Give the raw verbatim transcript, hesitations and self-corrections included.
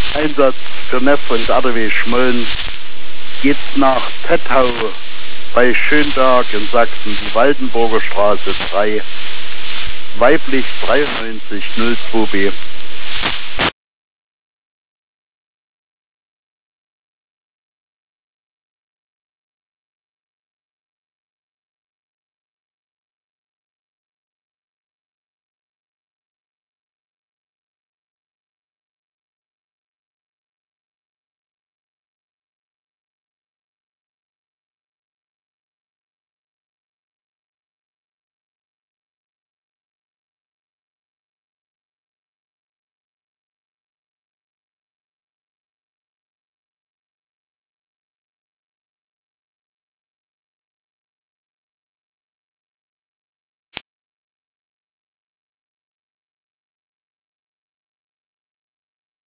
Einsatz für Neff und R D W Schmölln geht nach Tettau bei Schönberg in Sachsen, die Waldenburger Straße drei, weiblich dreiundneunzig null zwei B.